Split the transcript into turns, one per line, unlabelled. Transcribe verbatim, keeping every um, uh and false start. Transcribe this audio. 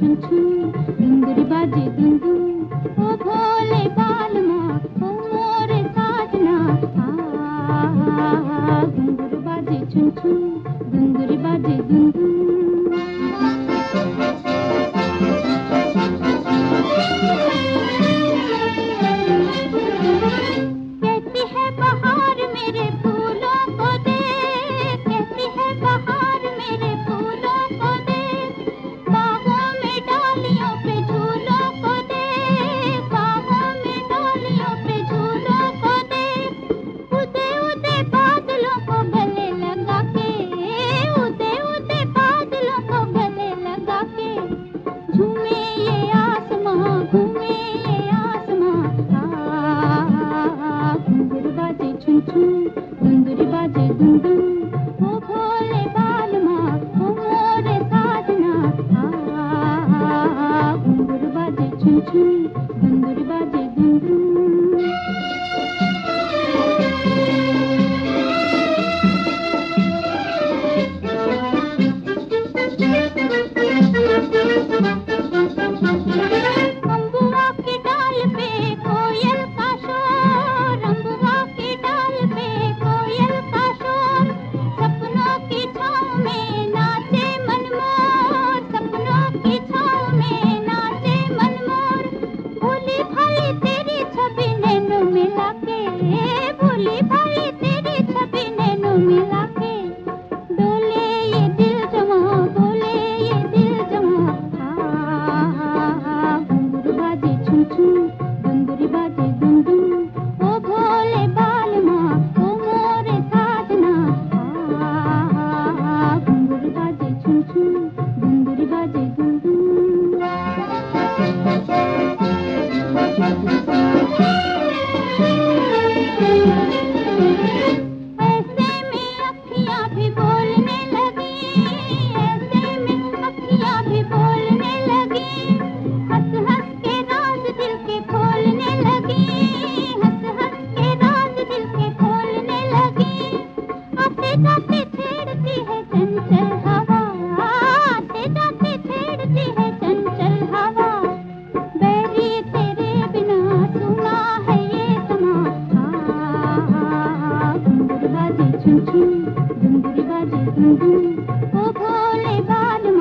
छुन छुन, घुंघरू बाजे दुम दुम, ओ भोले बालमा ओ मोरे साजना, आ घुंघरू बाजे छुन छुन, घुंघरू बाजे दुम दुम। कहती है बहार मेरे फूलों को देख, कहती है बहार मेरे फूलों को देख, बाहों में डालियों पे झूलों को देख, बाहों में डालियों पे झूलों को देख, उदे उदे बादलों को गले लगा के, उदे उदे बादलों को गले लगा के, झूमे ये आसमां, घूमे ये आसमां, आ घुंघरू बाजे छुन छुन, घुंघरू बाजे दुम दुम, ओ भोले बालमा ओ मोरे साजना, आ घुंघरू बाजे छुन छुन, घुंघरू बाजे दुम दुम। अम्बुआ की डाल पे कोयल का शोर, अम्बुआ की डाल पे कोयल का शोर, सपनों की छाँव में नाचे मनमोर, सपनों की छाँव में नाचे मनमोर, भोली भाली तेरी छवि नैनों में लाके, भोली भाली तेरी छवि नैनों में लाके, डोले ये दिल जमा, बोले ये दिल जमा, आ घुंघरू बाजे छुन छुन, घुंघरू बाजे दुम दुम, ओ भोले बालमा ओ मोरे साजना, आ घुंघरू बाजे छुन छुन, घुंघरू बाजे दुम दुम। ऐसे में अखियाँ भी बोलने लगी, ऐसे में अखियाँ भी बोलने लगी, हंस हंस के राज दिल के खोलने लगी, हंस हंस के राज दिल के खोलने लगी, आते जाते छेड़ती है चंचल हवा, आते जाते छेड़ती है चंचल हवा, बैरी तेरे बिना सुना है ये समा, आ घुंघरू बाजे छुन छुन, घुंघरू बाजे दुम दुम, ओ भोले बाल